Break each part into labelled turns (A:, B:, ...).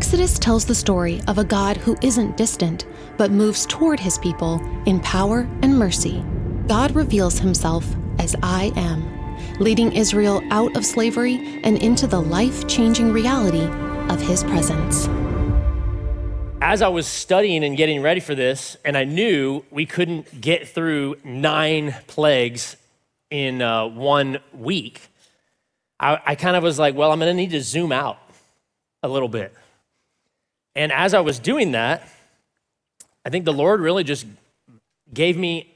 A: Exodus tells the story of a God who isn't distant, but moves toward his people in power and mercy. God reveals himself as I am, leading Israel out of slavery and into the life-changing reality of his presence.
B: As I was studying and getting ready for this, and I knew we couldn't get through 9 plagues in 1 week, I kind of was like, well, I'm gonna need to zoom out a little bit. And as I was doing that, I think the Lord really just gave me,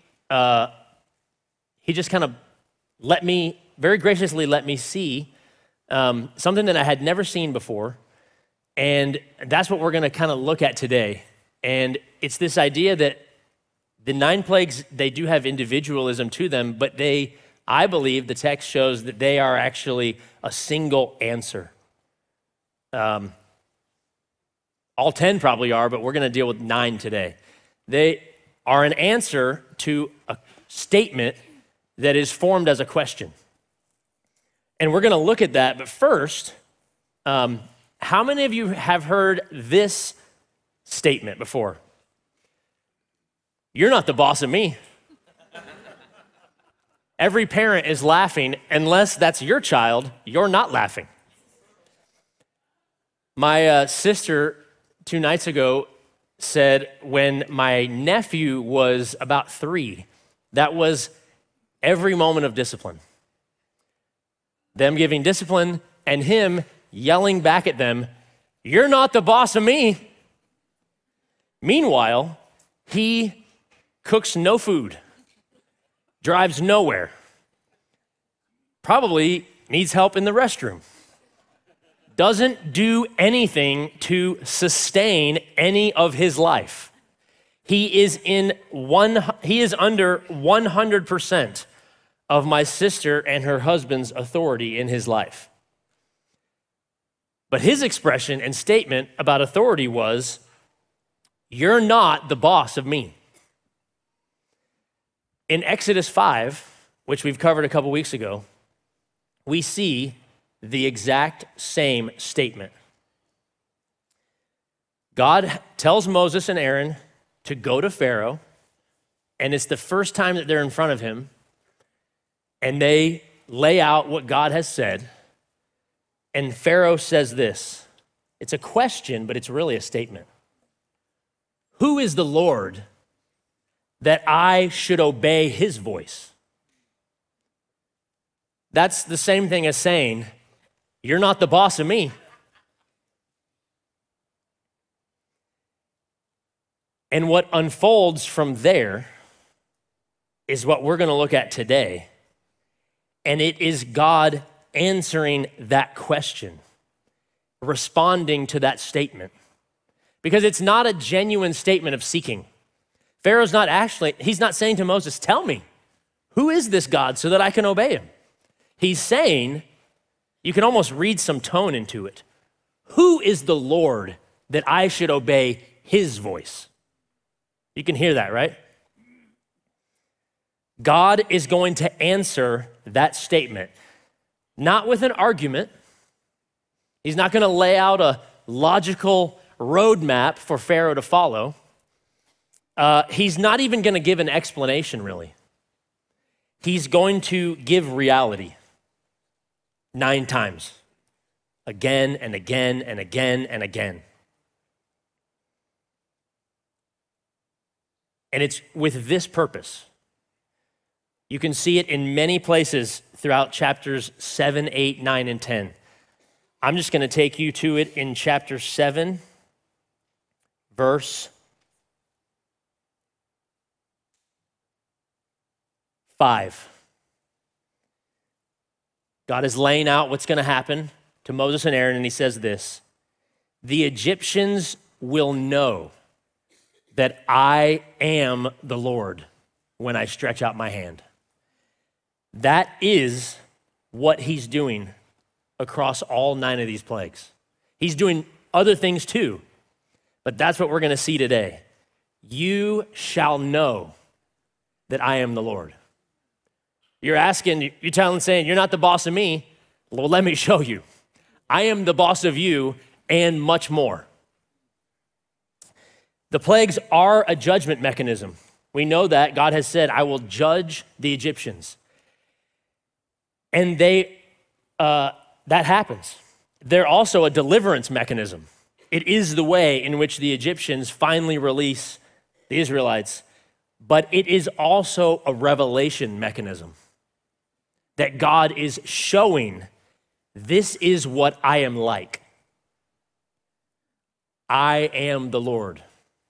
B: he just kind of very graciously let me see something that I had never seen before. And that's what we're gonna kind of look at today. And it's this idea that the 9 plagues, they do have individualism to them, but I believe the text shows that they are actually a single answer. All 10 probably are, but we're gonna deal with 9 today. They are an answer to a statement that is formed as a question. And we're gonna look at that, but first, how many of you have heard this statement before? You're not the boss of me. Every parent is laughing, unless that's your child, you're not laughing. My sister 2 nights ago said when my nephew was about 3, that was every moment of discipline. Them giving discipline and him yelling back at them, "You're not the boss of me." Meanwhile, he cooks no food, drives nowhere, probably needs help in the restroom, doesn't do anything to sustain any of his life. He is under 100% of my sister and her husband's authority in his life. But his expression and statement about authority was, "You're not the boss of me." In Exodus 5, which we've covered a couple weeks ago, we see the exact same statement. God tells Moses and Aaron to go to Pharaoh, and it's the first time that they're in front of him, and they lay out what God has said, and Pharaoh says this. It's a question, but it's really a statement. "Who is the Lord that I should obey his voice?" That's the same thing as saying, "You're not the boss of me." And what unfolds from there is what we're gonna look at today. And it is God answering that question, responding to that statement. Because it's not a genuine statement of seeking. Pharaoh's he's not saying to Moses, "Tell me, who is this God so that I can obey him?" He's saying, you can almost read some tone into it. "Who is the Lord that I should obey his voice?" You can hear that, right? God is going to answer that statement, not with an argument. He's not gonna lay out a logical roadmap for Pharaoh to follow. He's not even gonna give an explanation, really. He's going to give reality 9 times, again and again and again and again. And it's with this purpose. You can see it in many places throughout chapters 7, 8, 9, and 10. I'm just gonna take you to it in chapter 7, verse 5. God is laying out what's gonna happen to Moses and Aaron, and he says this, "The Egyptians will know that I am the Lord when I stretch out my hand." That is what he's doing across all 9 of these plagues. He's doing other things too, but that's what we're gonna see today. You shall know that I am the Lord. You're saying, "You're not the boss of me." Well, let me show you. I am the boss of you and much more. The plagues are a judgment mechanism. We know that God has said, I will judge the Egyptians. And that happens. They're also a deliverance mechanism. It is the way in which the Egyptians finally release the Israelites, but it is also a revelation mechanism that God is showing, this is what I am like. I am the Lord.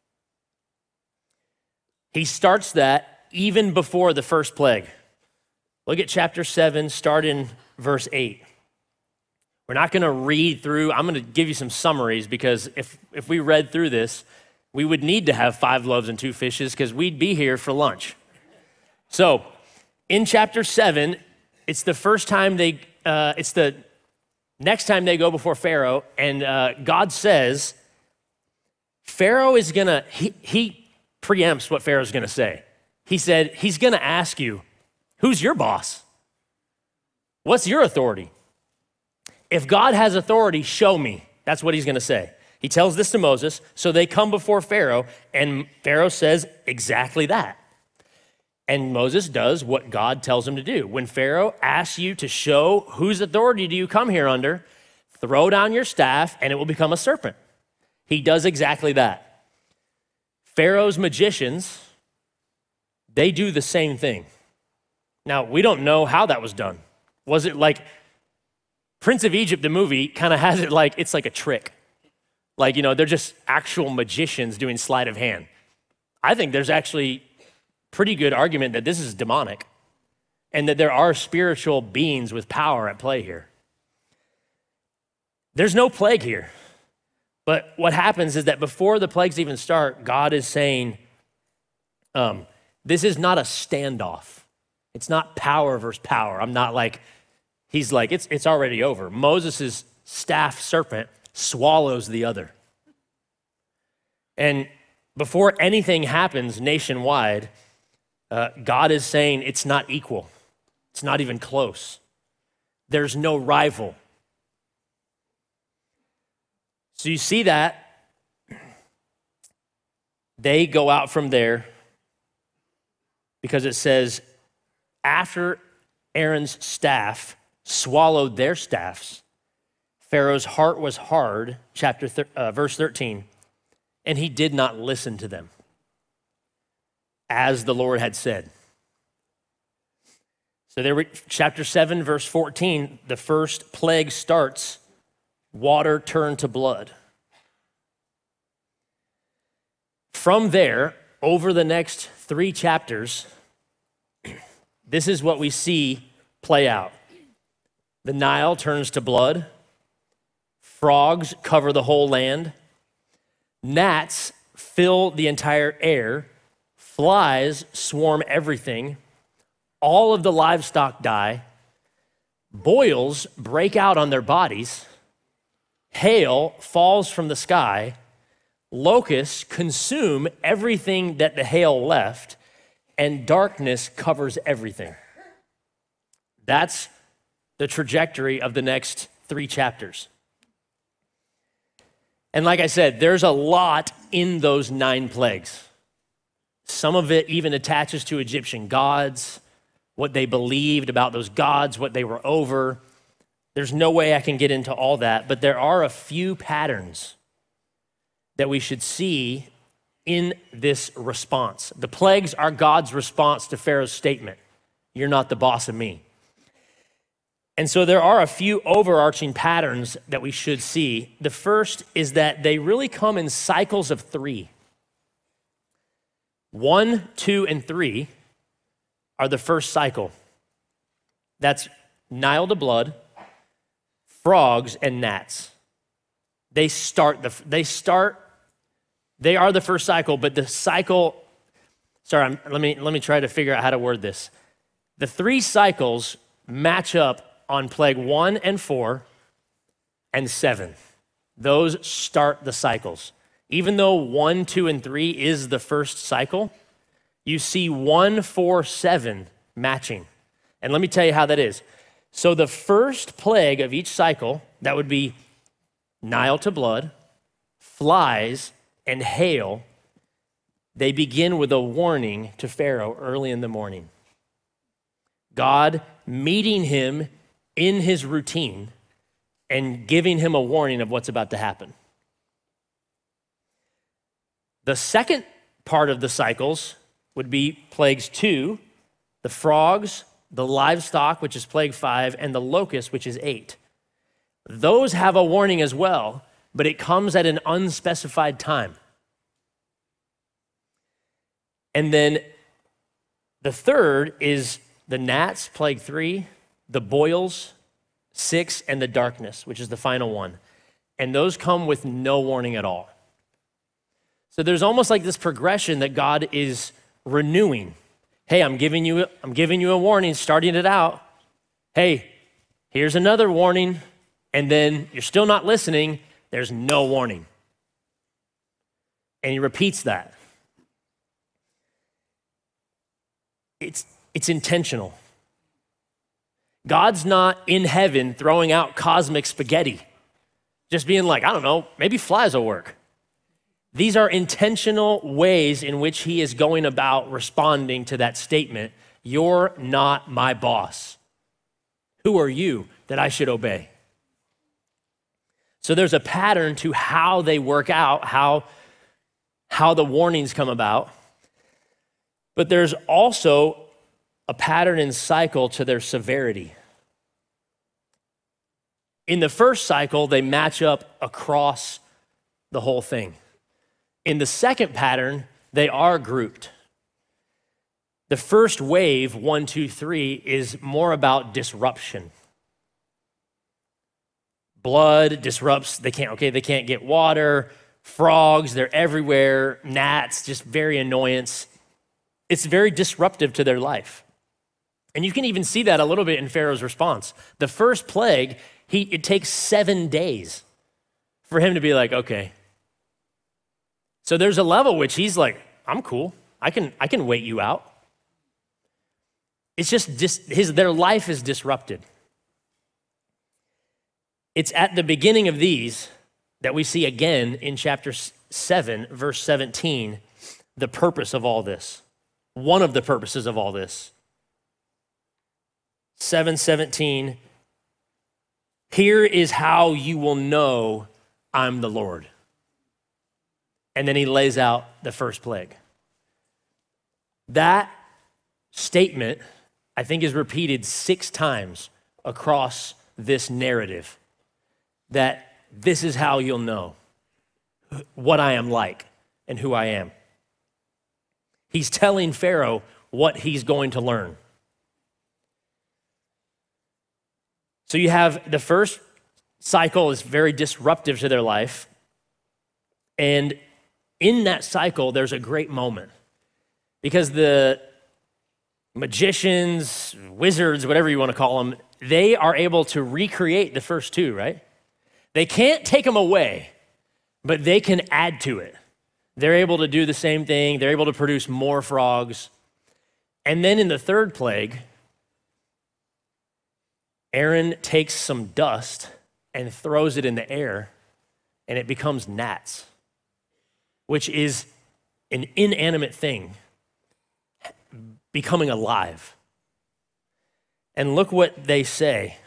B: He starts that even before the first plague. Look at chapter 7, start in verse 8. We're not going to read through. I'm going to give you some summaries because if we read through this, we would need to have 5 loaves and 2 fishes because we'd be here for lunch. So in chapter 7, it's the first time it's the next time they go before Pharaoh, and God says, Pharaoh is going to, he preempts what Pharaoh's going to say. He said, he's going to ask you, who's your boss? What's your authority? If God has authority, show me. That's what he's going to say. He tells this to Moses, so they come before Pharaoh, and Pharaoh says exactly that. And Moses does what God tells him to do. When Pharaoh asks you to show whose authority do you come here under, throw down your staff, and it will become a serpent. He does exactly that. Pharaoh's magicians, they do the same thing. Now, we don't know how that was done. Was it like Prince of Egypt, the movie, kind of has it like it's like a trick. Like, they're just actual magicians doing sleight of hand. I think there's actually pretty good argument that this is demonic and that there are spiritual beings with power at play here. There's no plague here. But what happens is that before the plagues even start, God is saying, this is not a standoff. It's not power versus power. He's like, it's already over. Moses' staff serpent swallows the other. And before anything happens nationwide, God is saying it's not equal. It's not even close. There's no rival. So you see that. They go out from there because it says, after Aaron's staff swallowed their staffs, Pharaoh's heart was hard, verse 13, and he did not listen to them, as the Lord had said. So chapter 7, verse 14, the first plague starts, water turned to blood. From there, over the next 3 chapters, this is what we see play out. The Nile turns to blood. Frogs cover the whole land. Gnats fill the entire air. Flies swarm everything. All of the livestock die. Boils break out on their bodies. Hail falls from the sky. Locusts consume everything that the hail left, and darkness covers everything. That's the trajectory of the next 3 chapters. And like I said, there's a lot in those 9 plagues. Some of it even attaches to Egyptian gods, what they believed about those gods, what they were over. There's no way I can get into all that, but there are a few patterns that we should see in this response. The plagues are God's response to Pharaoh's statement, "You're not the boss of me." And so there are a few overarching patterns that we should see. The first is that they really come in cycles of 3. 1, 2, and 3 are the first cycle. That's Nile to blood, frogs, and gnats. They are the first cycle, but the cycle, let me try to figure out how to word this. The 3 cycles match up on plague 1 and 4 and 7. Those start the cycles. Even though 1, 2, and 3 is the first cycle, you see 1, 4, 7 matching. And let me tell you how that is. So the first plague of each cycle, that would be Nile to blood, flies, and hail, they begin with a warning to Pharaoh early in the morning. God meeting him in his routine and giving him a warning of what's about to happen. The second part of the cycles would be plagues 2, the frogs, the livestock, which is plague 5, and the locust, which is 8. Those have a warning as well, but it comes at an unspecified time. And then the third is the gnats, plague 3, the boils, 6, and the darkness, which is the final one. And those come with no warning at all. So there's almost like this progression that God is renewing. Hey, I'm giving you a warning, starting it out. Hey, here's another warning. And then you're still not listening. There's no warning. And he repeats that. It's intentional. God's not in heaven throwing out cosmic spaghetti, just being like, I don't know, maybe flies will work. These are intentional ways in which he is going about responding to that statement, you're not my boss. Who are you that I should obey? So there's a pattern to how they work out, how the warnings come about. But there's also a pattern and cycle to their severity. In the first cycle, they match up across the whole thing. In the second pattern, they are grouped. The first wave, 1, 2, 3, is more about disruption. Blood disrupts, they can't get water. Frogs, they're everywhere. Gnats, just very annoyance. It's very disruptive to their life. And you can even see that a little bit in Pharaoh's response. The first plague, it takes 7 days for him to be like, okay. So there's a level which he's like, I'm cool. I can wait you out. It's just their life is disrupted. It's at the beginning of these that we see again in chapter 7, verse 17, the purpose of all this. One of the purposes of all this. 7:17, here is how you will know I'm the Lord. And then he lays out the first plague. That statement, I think, is repeated 6 times across this narrative, that this is how you'll know what I am like and who I am. He's telling Pharaoh what he's going to learn. So you have the first cycle is very disruptive to their life. And in that cycle, there's a great moment because the magicians, wizards, whatever you want to call them, they are able to recreate the first 2, right? They can't take them away, but they can add to it. They're able to do the same thing. They're able to produce more frogs. And then in the third plague, Aaron takes some dust and throws it in the air, and it becomes gnats, which is an inanimate thing becoming alive. And look what they say.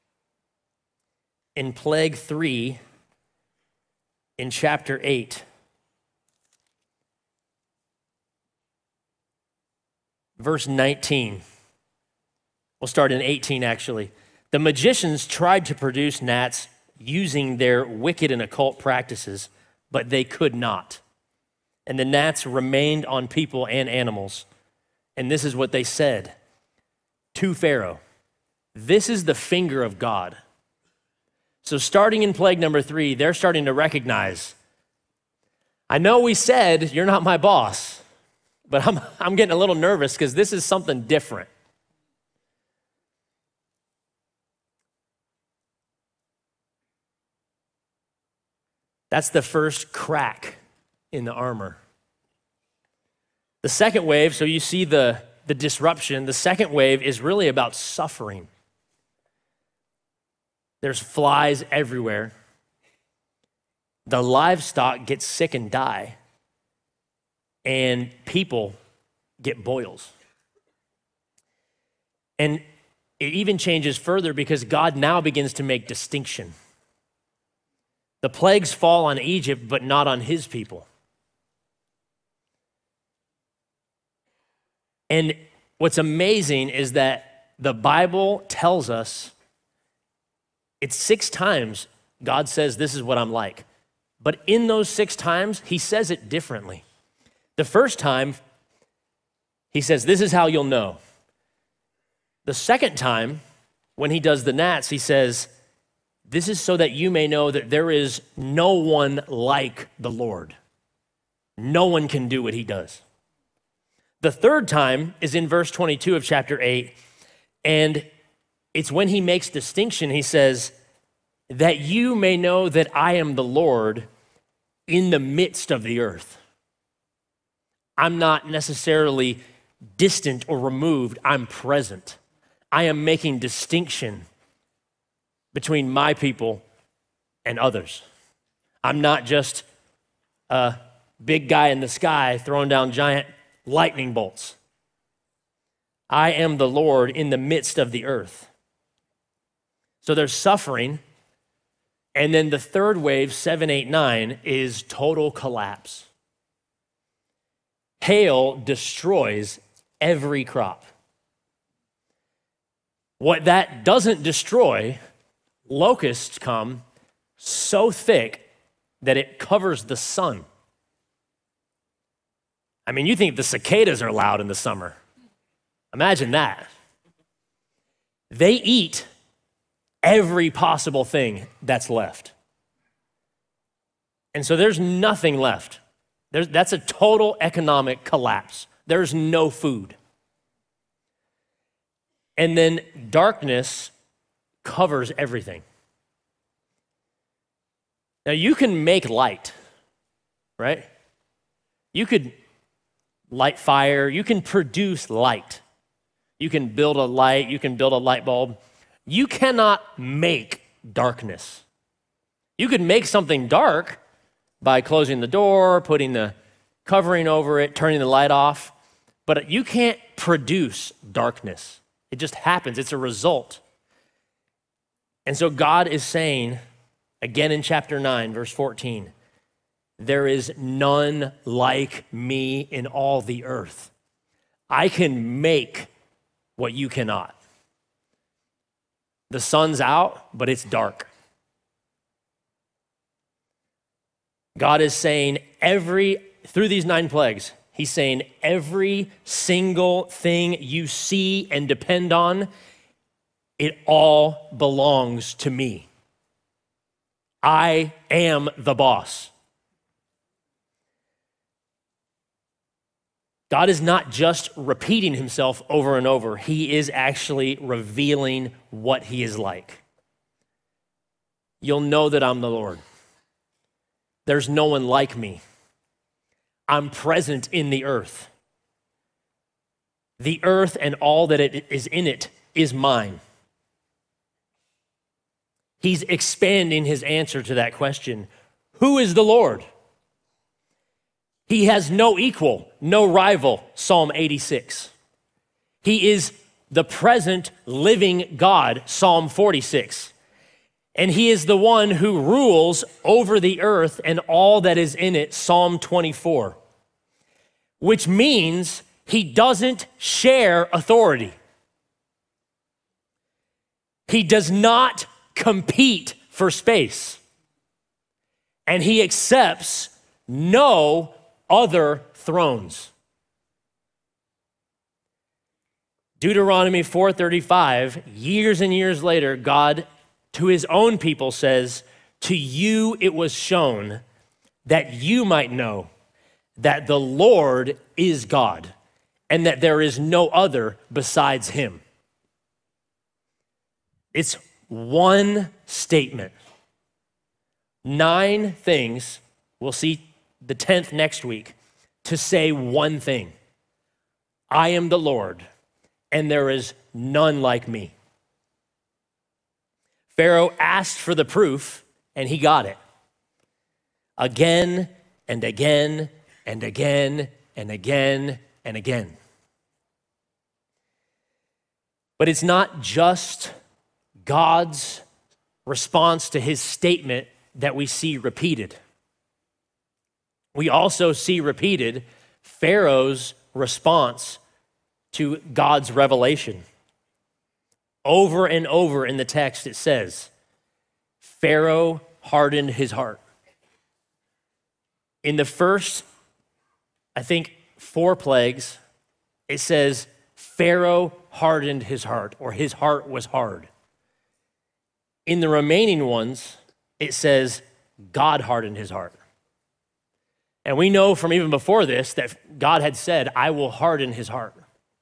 B: In plague 3, in chapter 8, verse 19. We'll start in 18, actually. The magicians tried to produce gnats using their wicked and occult practices, but they could not. And the gnats remained on people and animals. And this is what they said to Pharaoh. This is the finger of God. So starting in plague number 3, they're starting to recognize, I know we said you're not my boss, but I'm getting a little nervous because this is something different. That's the first crack in the armor. The second wave, so you see the disruption, the second wave is really about suffering. There's flies everywhere. The livestock get sick and die. and people get boils. And it even changes further because God now begins to make distinction. The plagues fall on Egypt, but not on his people. And what's amazing is that the Bible tells us it's 6 times God says, this is what I'm like. But in those 6 times, he says it differently. The first time, he says, this is how you'll know. The second time, when he does the gnats, he says, this is so that you may know that there is no one like the Lord. No one can do what he does. The third time is in verse 22 of chapter 8, and it's when he makes distinction. He says, that you may know that I am the Lord in the midst of the earth. I'm not necessarily distant or removed, I'm present. I am making distinction between my people and others. I'm not just a big guy in the sky throwing down giant lightning bolts. I am the Lord in the midst of the earth. So there's suffering. And then the third wave, 7, 8, 9, is total collapse. Hail destroys every crop. What that doesn't destroy, locusts come so thick that it covers the sun. I mean, you think the cicadas are loud in the summer. Imagine that. They eat every possible thing that's left. And so there's nothing left. That's a total economic collapse. There's no food. And then darkness covers everything. Now you can make light, right? You could light fire, you can produce light. You can build a light, you can build a light bulb. You cannot make darkness. You could make something dark by closing the door, putting the covering over it, turning the light off, but you can't produce darkness. It just happens, it's a result. And so God is saying, again in chapter 9, verse 14, there is none like me in all the earth. I can make what you cannot. The sun's out, but it's dark. God is saying through these 9 plagues, he's saying every single thing you see and depend on, it all belongs to me. I am the boss. God is not just repeating himself over and over. He is actually revealing what he is like. You'll know that I'm the Lord. There's no one like me. I'm present in the earth. The earth and all that it is in it is mine. He's expanding his answer to that question. Who is the Lord? He has no equal, no rival, Psalm 86. He is the present living God, Psalm 46. And he is the one who rules over the earth and all that is in it, Psalm 24. Which means he doesn't share authority. He does not compete for space. And he accepts no other thrones. Deuteronomy 4:35, years and years later, God to his own people says, to you it was shown that you might know that the Lord is God and that there is no other besides him. It's one statement. 9 things, we'll see the 10th next week, to say one thing. I am the Lord, and there is none like me. Pharaoh asked for the proof, and he got it. Again and again and again and again and again. But it's not just God's response to his statement that we see repeated. We also see repeated Pharaoh's response to God's revelation. Over and over in the text, it says, Pharaoh hardened his heart. In the first, 4 plagues, it says, Pharaoh hardened his heart, or his heart was hard. In the remaining ones, it says, God hardened his heart. And we know from even before this that God had said, I will harden his heart.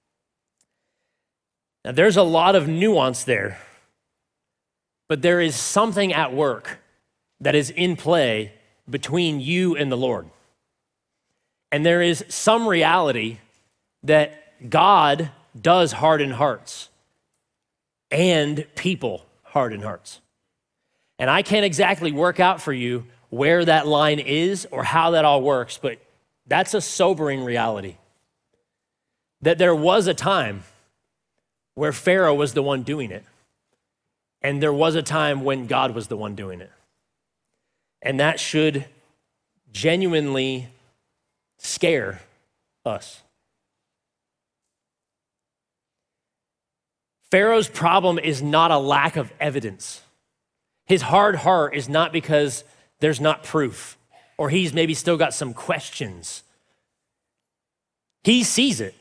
B: Now, there's a lot of nuance there, but there is something at work that is in play between you and the Lord. And there is some reality that God does harden hearts and people harden hearts. And I can't exactly work out for you where that line is or how that all works, but that's a sobering reality. That there was a time where Pharaoh was the one doing it, and there was a time when God was the one doing it. And that should genuinely scare us. Pharaoh's problem is not a lack of evidence. His hard heart is not because there's not proof, or he's maybe still got some questions. He sees it.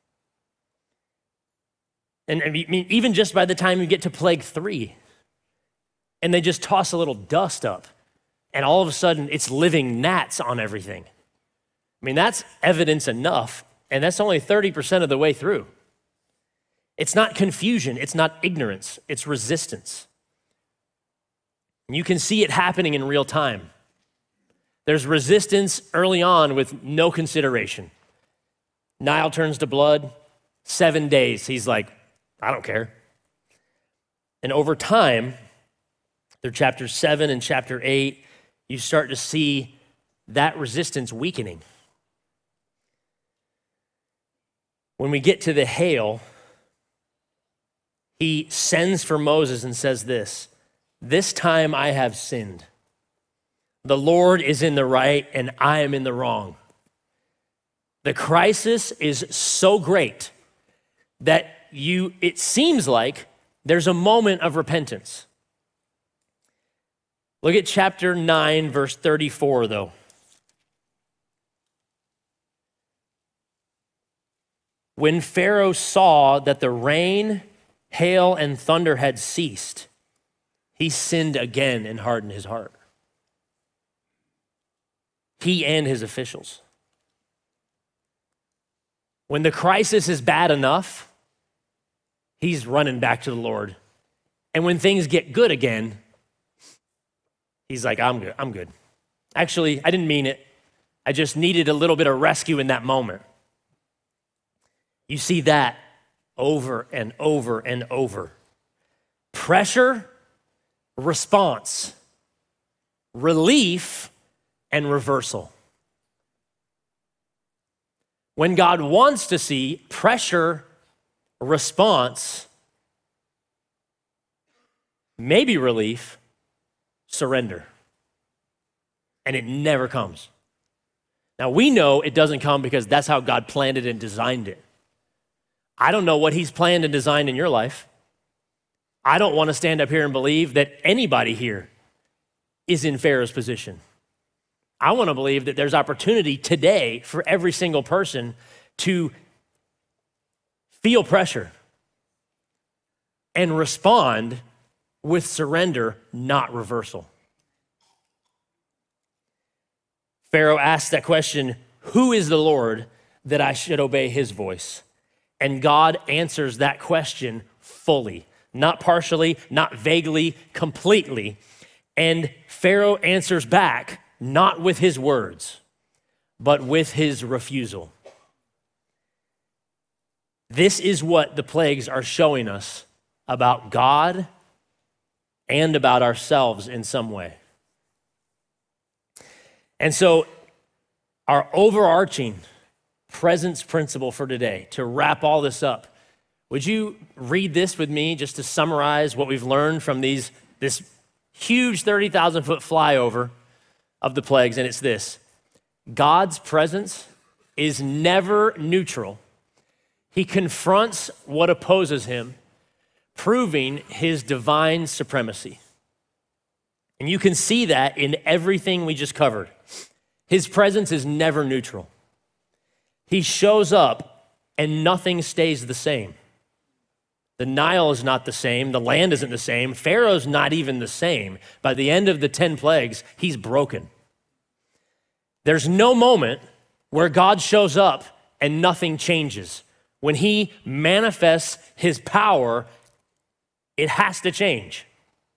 B: And I mean, even just by the time you get to plague 3, and they just toss a little dust up, and all of a sudden it's living gnats on everything. I mean, that's evidence enough, and that's only 30% of the way through. It's not confusion, it's not ignorance, it's resistance. You can see it happening in real time. There's resistance early on with no consideration. Nile turns to blood, 7 days. He's like, I don't care. And over time, through chapter 7 and chapter 8, you start to see that resistance weakening. When we get to the hail, he sends for Moses and says this time I have sinned. The Lord is in the right and I am in the wrong. The crisis is so great that it seems like there's a moment of repentance. Look at chapter 9, verse 34, though. When Pharaoh saw that the rain, hail, and thunder had ceased, he sinned again and hardened his heart. He and his officials. When the crisis is bad enough, he's running back to the Lord. And when things get good again, he's like, I'm good. Actually, I didn't mean it. I just needed a little bit of rescue in that moment. You see that over and over and over. Pressure, response, relief, and reversal. When God wants to see pressure, response, maybe relief, surrender. And it never comes. Now we know it doesn't come because that's how God planned it and designed it. I don't know what he's planned and designed in your life. I don't want to stand up here and believe that anybody here is in Pharaoh's position. I want to believe that there's opportunity today for every single person to feel pressure and respond with surrender, not reversal. Pharaoh asked that question, who is the Lord that I should obey his voice? And God answers that question fully, not partially, not vaguely, completely. And Pharaoh answers back, not with his words, but with his refusal. This is what the plagues are showing us about God and about ourselves in some way. And so our overarching presence principle for today to wrap all this up. Would you read this with me just to summarize what we've learned from this huge 30,000-foot flyover of the plagues? And it's this: God's presence is never neutral. He confronts what opposes him, proving his divine supremacy. And you can see that in everything we just covered. His presence is never neutral. He shows up and nothing stays the same. The Nile is not the same. The land isn't the same. Pharaoh's not even the same. By the end of the 10 plagues, he's broken. There's no moment where God shows up and nothing changes. When he manifests his power, it has to change.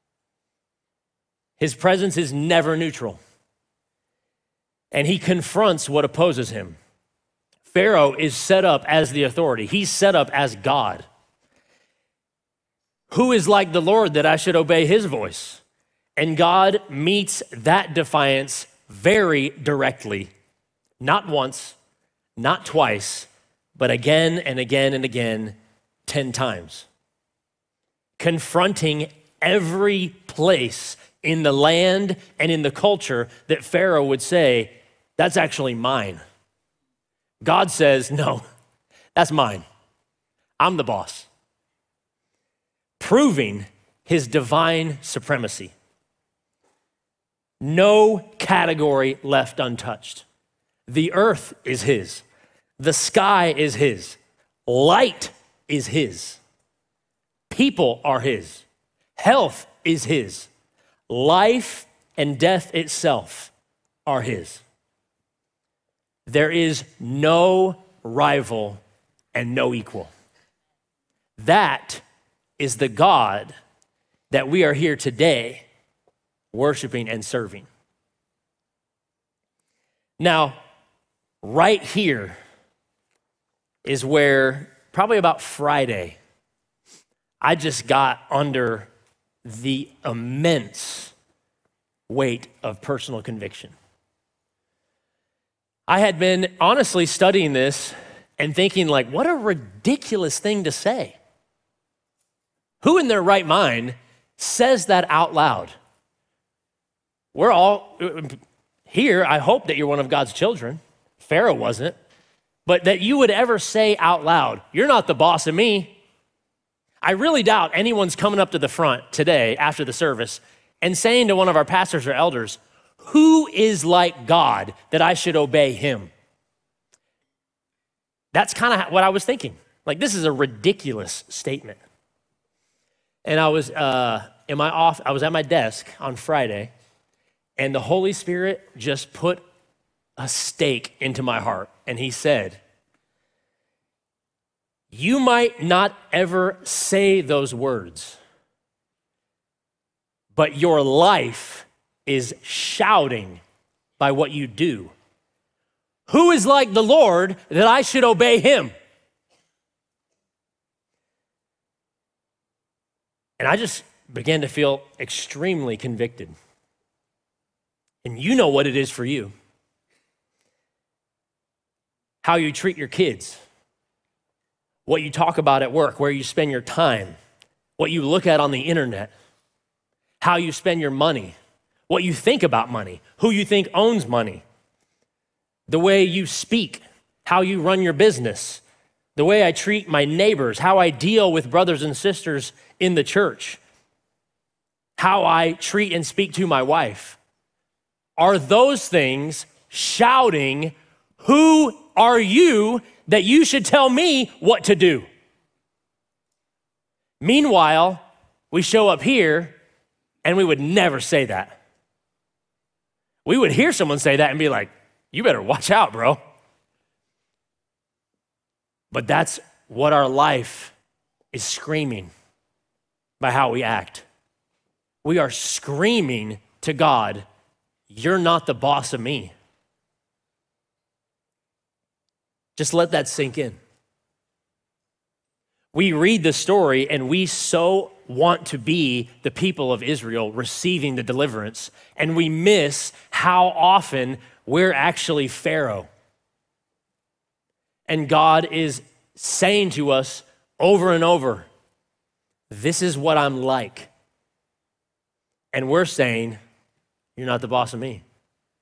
B: His presence is never neutral. And he confronts what opposes him. Pharaoh is set up as the authority. He's set up as God. Who is like the Lord that I should obey his voice? And God meets that defiance very directly. Not once, not twice, but again and again and again, 10 times. Confronting every place in the land and in the culture that Pharaoh would say, that's actually mine. God says, no, that's mine. I'm the boss. Proving his divine supremacy. No category left untouched. The earth is his. The sky is his. Light is his. People are his. Health is his. Life and death itself are his. There is no rival and no equal. That is the God that we are here today worshiping and serving. Now, right here is where probably about Friday, I just got under the immense weight of personal conviction. I had been honestly studying this and thinking, like, what a ridiculous thing to say. Who in their right mind says that out loud? We're all here. I hope that you're one of God's children. Pharaoh wasn't. But that you would ever say out loud, you're not the boss of me. I really doubt anyone's coming up to the front today after the service and saying to one of our pastors or elders, who is like God that I should obey him? That's kind of what I was thinking. Like, this is a ridiculous statement. And I was I was at my desk on Friday, and the Holy Spirit just put a stake into my heart. And he said, you might not ever say those words, but your life is shouting by what you do. Who is like the Lord that I should obey him? And I just began to feel extremely convicted. And you know what it is for you. How you treat your kids, what you talk about at work, where you spend your time, what you look at on the internet, how you spend your money, what you think about money, who you think owns money, the way you speak, how you run your business, the way I treat my neighbors, how I deal with brothers and sisters in the church, how I treat and speak to my wife. Are those things shouting, who are you that you should tell me what to do? Meanwhile, we show up here and we would never say that. We would hear someone say that and be like, you better watch out, bro. But that's what our life is screaming by how we act. We are screaming to God, you're not the boss of me. Just let that sink in. We read the story and we so want to be the people of Israel receiving the deliverance, and we miss how often we're actually Pharaoh. And God is saying to us over and over, this is what I'm like. And we're saying, you're not the boss of me.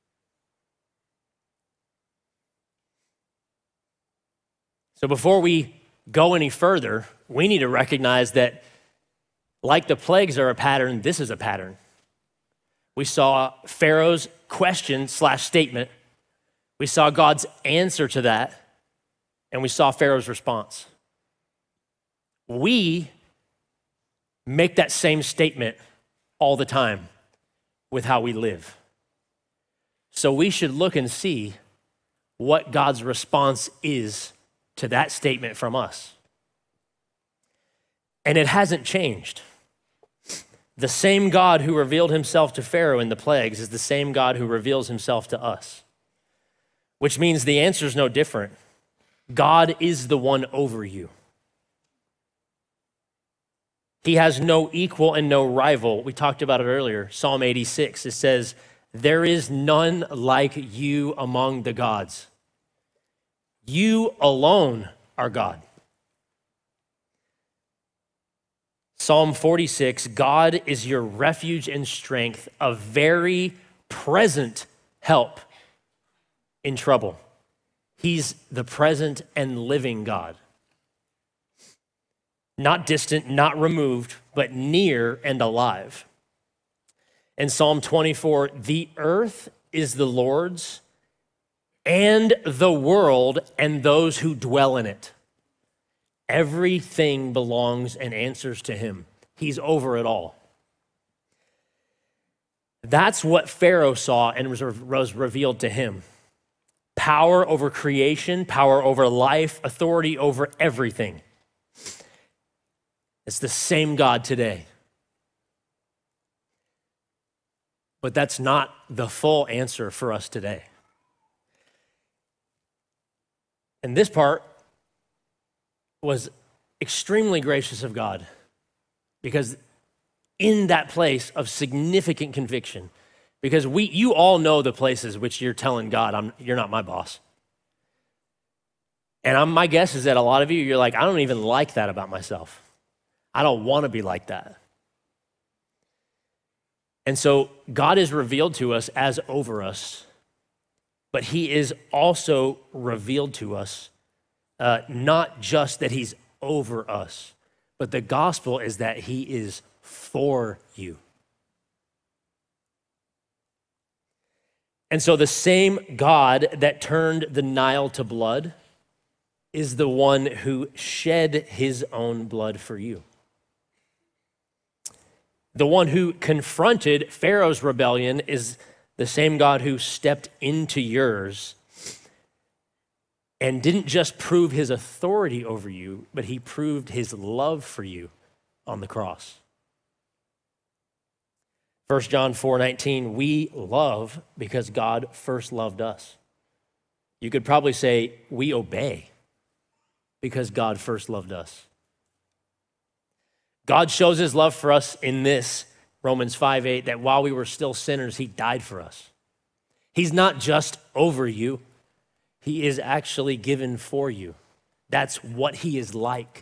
B: So before we go any further, we need to recognize that like the plagues are a pattern, this is a pattern. We saw Pharaoh's question/statement. We saw God's answer to that, and we saw Pharaoh's response. We make that same statement all the time with how we live. So we should look and see what God's response is to that statement from us. And it hasn't changed. The same God who revealed himself to Pharaoh in the plagues is the same God who reveals himself to us, which means the answer is no different. God is the one over you. He has no equal and no rival. We talked about it earlier. Psalm 86, it says, there is none like you among the gods. You alone are God. Psalm 46, God is your refuge and strength, a very present help in trouble. He's the present and living God. Not distant, not removed, but near and alive. In Psalm 24, the earth is the Lord's and the world and those who dwell in it. Everything belongs and answers to him. He's over it all. That's what Pharaoh saw and was revealed to him. Power over creation, power over life, authority over everything. It's the same God today. But that's not the full answer for us today. And this part was extremely gracious of God, because in that place of significant conviction, because you all know the places which you're telling God, you're not my boss. And my guess is that a lot of you're like, I don't even like that about myself. I don't want to be like that. And so God is revealed to us as over us, but he is also revealed to us, not just that he's over us, but the gospel is that he is for you. And so the same God that turned the Nile to blood is the one who shed his own blood for you. The one who confronted Pharaoh's rebellion is the same God who stepped into yours and didn't just prove his authority over you, but he proved his love for you on the cross. 1 John 4:19, we love because God first loved us. You could probably say we obey because God first loved us. God shows his love for us in this, Romans 5:8, that while we were still sinners, he died for us. He's not just over you. He is actually given for you. That's what he is like.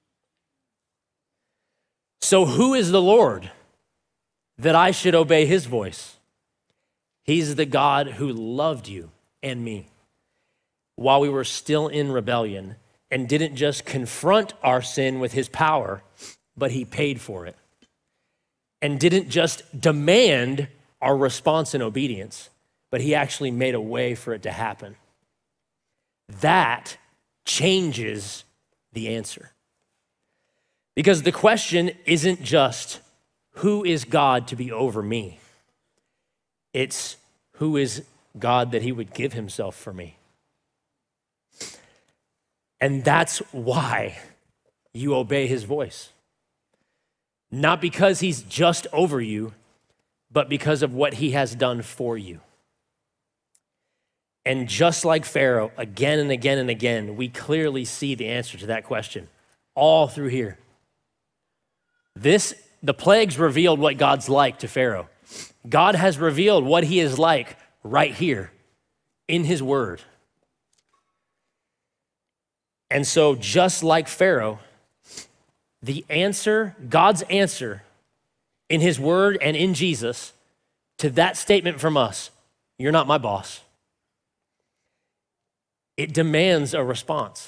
B: So who is the Lord that I should obey his voice? He's the God who loved you and me while we were still in rebellion and didn't just confront our sin with his power, but he paid for it. And didn't just demand our response in obedience, but he actually made a way for it to happen. That changes the answer. Because the question isn't just, who is God to be over me? It's, who is God that he would give himself for me? And that's why you obey his voice. Not because he's just over you, but because of what he has done for you. And just like Pharaoh, again and again and again, we clearly see the answer to that question all through here. The plagues revealed what God's like to Pharaoh. God has revealed what he is like right here in his word. And so just like Pharaoh, the answer, God's answer in his word and in Jesus to that statement from us, you're not my boss, it demands a response.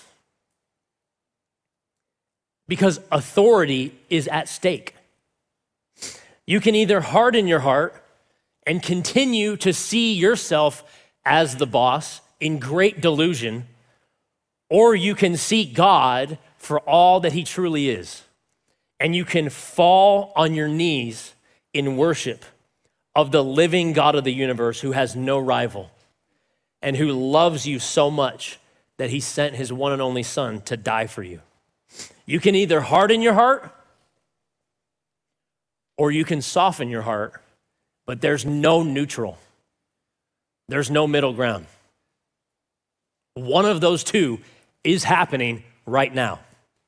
B: Because authority is at stake. You can either harden your heart and continue to see yourself as the boss in great delusion, or you can seek God for all that he truly is. And you can fall on your knees in worship of the living God of the universe who has no rival and who loves you so much that he sent his one and only son to die for you. You can either harden your heart or you can soften your heart, but there's no neutral. There's no middle ground. One of those two is happening right now.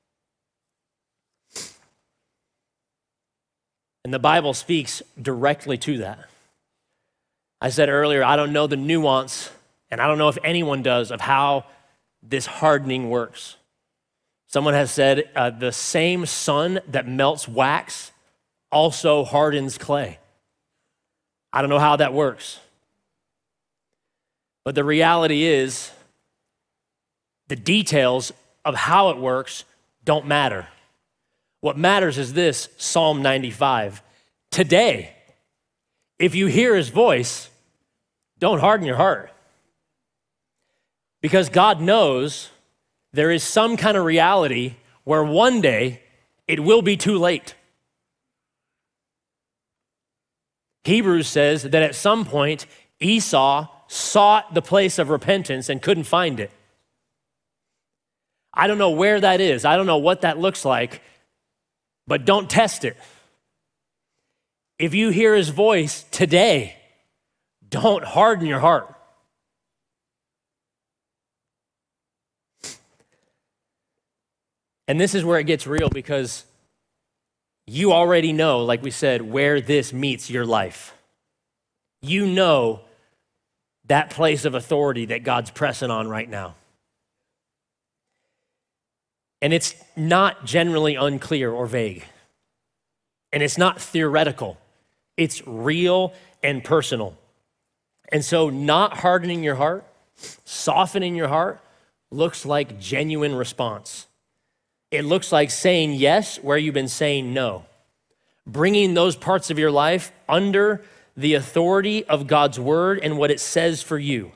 B: And the Bible speaks directly to that. I said earlier, I don't know the nuance, and I don't know if anyone does, of how this hardening works. Someone has said the same sun that melts wax also hardens clay. I don't know how that works. But the reality is, the details of how it works don't matter. What matters is this, Psalm 95. Today, if you hear his voice, don't harden your heart. Because God knows there is some kind of reality where one day it will be too late. Hebrews says that at some point Esau sought the place of repentance and couldn't find it. I don't know where that is. I don't know what that looks like, but don't test it. If you hear his voice today, don't harden your heart. And this is where it gets real, because you already know, like we said, where this meets your life. You know that place of authority that God's pressing on right now. And it's not generally unclear or vague. And it's not theoretical. It's real and personal. And so not hardening your heart, softening your heart, looks like genuine response. It looks like saying yes where you've been saying no. Bringing those parts of your life under the authority of God's word and what it says for you.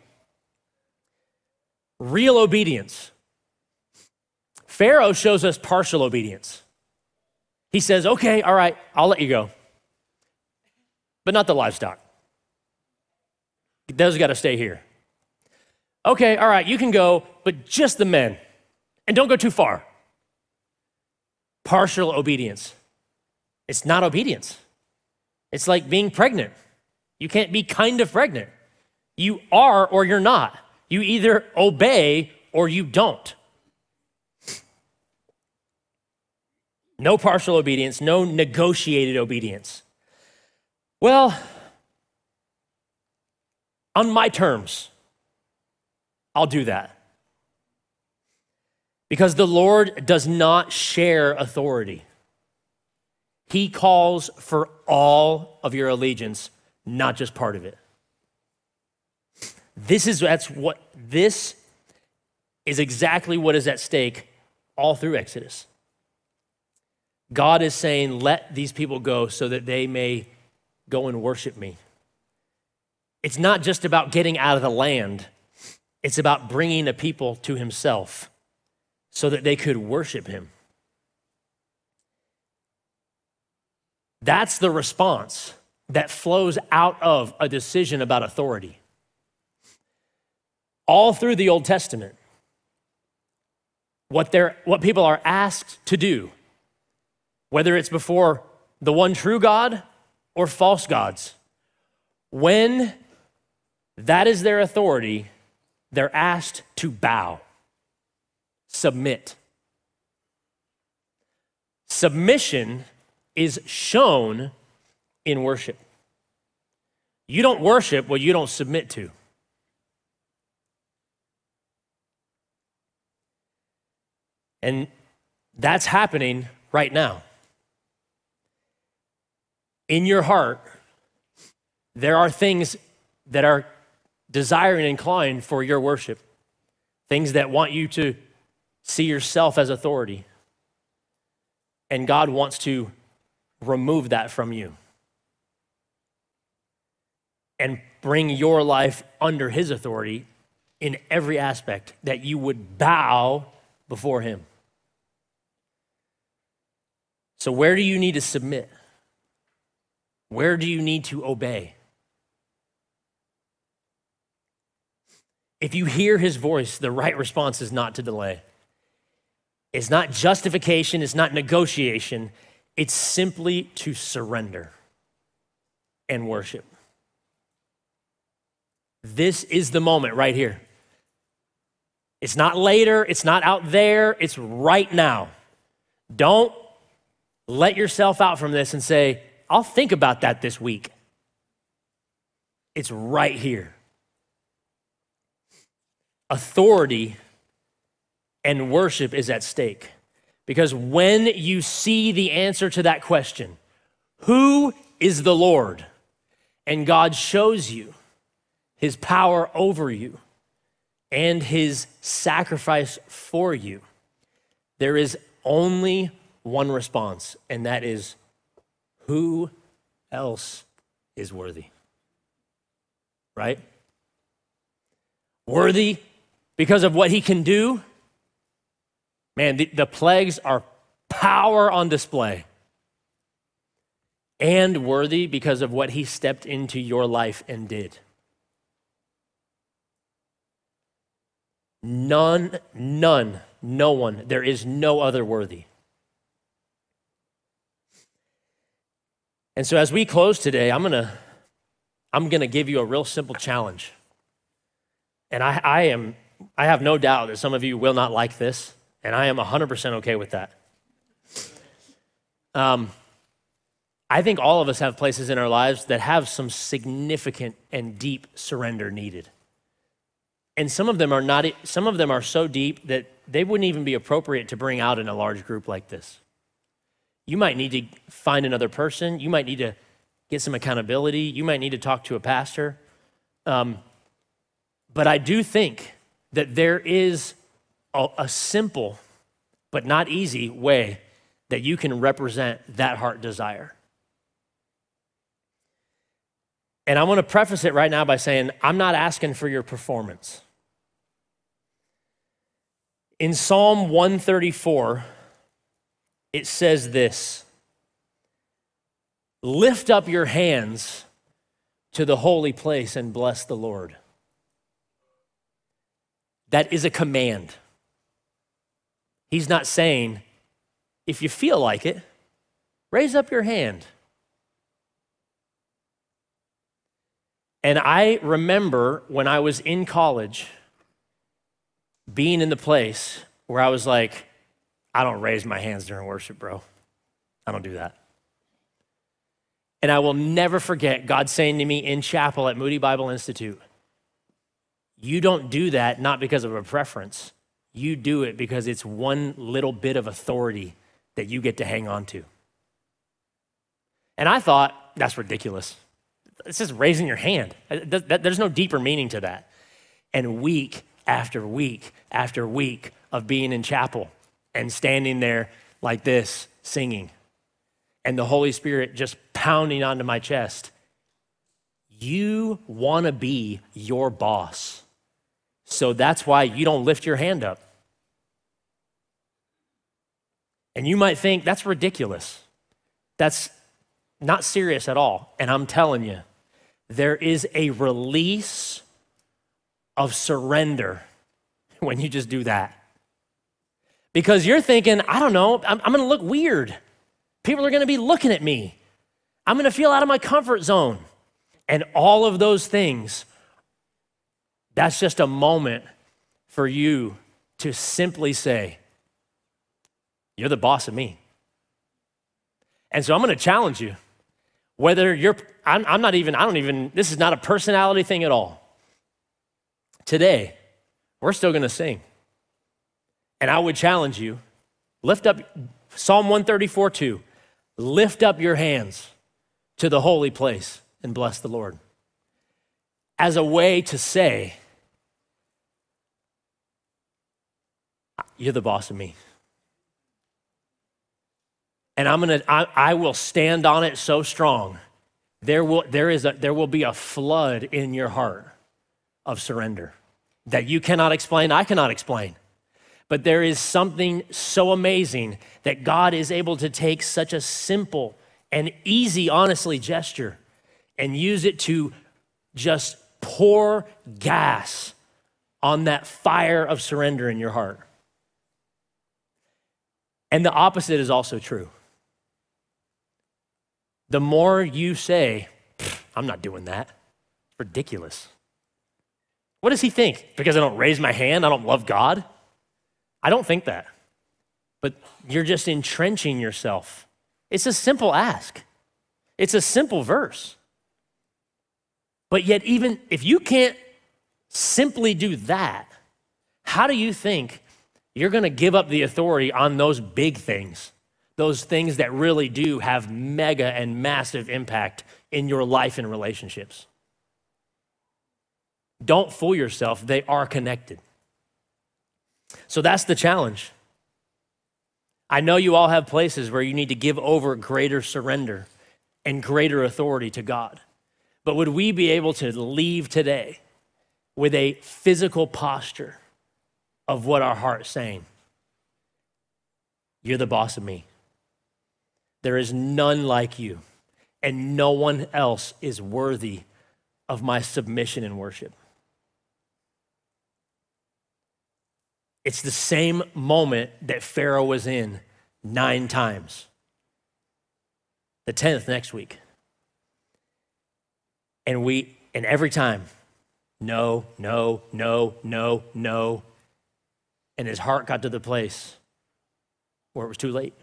B: Real obedience. Pharaoh shows us partial obedience. He says, okay, all right, I'll let you go. But not the livestock. Those got to stay here. Okay, all right, you can go, but just the men. And don't go too far. Partial obedience. It's not obedience. It's like being pregnant. You can't be kind of pregnant. You are or you're not. You either obey or you don't. No partial obedience, no negotiated obedience. Well, on my terms, I'll do that. Because the Lord does not share authority. He calls for all of your allegiance, not just part of it. This is exactly what is at stake all through Exodus. God is saying, let these people go so that they may go and worship me. It's not just about getting out of the land. It's about bringing a people to himself so that they could worship him. That's the response that flows out of a decision about authority. All through the Old Testament, what people are asked to do, whether it's before the one true God or false gods, when that is their authority, they're asked to bow, submit. Submission is shown in worship. You don't worship what you don't submit to. And that's happening right now. In your heart, there are things that are desiring and inclined for your worship, things that want you to see yourself as authority. And God wants to remove that from you and bring your life under his authority in every aspect, that you would bow before him. So where do you need to submit? Where do you need to obey? If you hear his voice, the right response is not to delay. It's not justification, it's not negotiation. It's simply to surrender and worship. This is the moment right here. It's not later, it's not out there, it's right now. Don't let yourself out from this and say, I'll think about that this week. It's right here. Authority and worship is at stake. Because when you see the answer to that question, who is the Lord? And God shows you his power over you and his sacrifice for you, there is only one response, and that is, who else is worthy? Right? Worthy because of what he can do. Man, the plagues are power on display. And worthy because of what he stepped into your life and did. None, no one, there is no other worthy. And so as we close today, I'm gonna give you a real simple challenge. And I have no doubt that some of you will not like this, and I am 100% okay with that. I think all of us have places in our lives that have some significant and deep surrender needed. And some of them are so deep that they wouldn't even be appropriate to bring out in a large group like this. You might need to find another person. You might need to get some accountability. You might need to talk to a pastor. But I do think that there is a simple but not easy way that you can represent that heart desire. And I want to preface it right now by saying, I'm not asking for your performance. In Psalm 134, it says this: lift up your hands to the holy place and bless the Lord. That is a command. He's not saying, if you feel like it, raise up your hand. And I remember when I was in college, being in the place where I was like, I don't raise my hands during worship, bro. I don't do that. And I will never forget God saying to me in chapel at Moody Bible Institute, you don't do that not because of a preference. You do it because it's one little bit of authority that you get to hang on to. And I thought, that's ridiculous. It's just raising your hand. There's no deeper meaning to that. And week after week after week of being in chapel and standing there like this, singing, and the Holy Spirit just pounding onto my chest, you want to be your boss. So that's why you don't lift your hand up. And you might think, that's ridiculous. That's not serious at all. And I'm telling you, there is a release of surrender when you just do that. Because you're thinking, I don't know, I'm gonna look weird. People are gonna be looking at me. I'm gonna feel out of my comfort zone. And all of those things, that's just a moment for you to simply say, you're the boss of me. And so I'm gonna challenge you. Whether you're, this is not a personality thing at all. Today, we're still gonna sing. And I would challenge you Lift up, Psalm 134:2. Lift up your hands to the holy place and bless the Lord. As a way to say, you're the boss of me. And I will stand on it so strong. There will be a flood in your heart of surrender that you cannot explain, I cannot explain. But there is something so amazing that God is able to take such a simple and easy, honestly, gesture and use it to just pour gas on that fire of surrender in your heart. And the opposite is also true. The more you say, I'm not doing that, it's ridiculous. What does he think? Because I don't raise my hand, I don't love God? I don't think that. But you're just entrenching yourself. It's a simple ask. It's a simple verse. But yet, even if you can't simply do that, how do you think you're going to give up the authority on those big things, those things that really do have mega and massive impact in your life and relationships? Don't fool yourself. They are connected. So that's the challenge. I know you all have places where you need to give over greater surrender and greater authority to God. But would we be able to leave today with a physical posture of what our heart's saying? You're the boss of me. There is none like you, and no one else is worthy of my submission and worship. It's the same moment that Pharaoh was in 9 times. The 10th next week. And every time, no, no, no, no, no. And his heart got to the place where it was too late.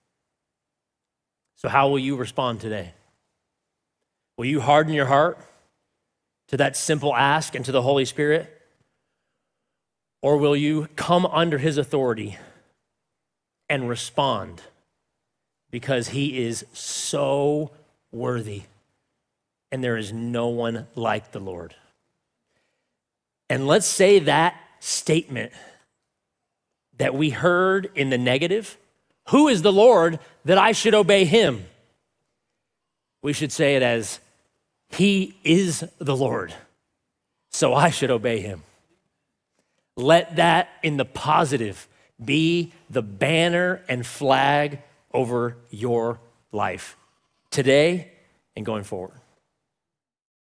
B: So how will you respond today? Will you harden your heart to that simple ask and to the Holy Spirit? Or will you come under his authority and respond because he is so worthy and there is no one like the Lord? And let's say that statement that we heard in the negative, who is the Lord that I should obey him? We should say it as, he is the Lord, so I should obey him. Let that in the positive be the banner and flag over your life today and going forward.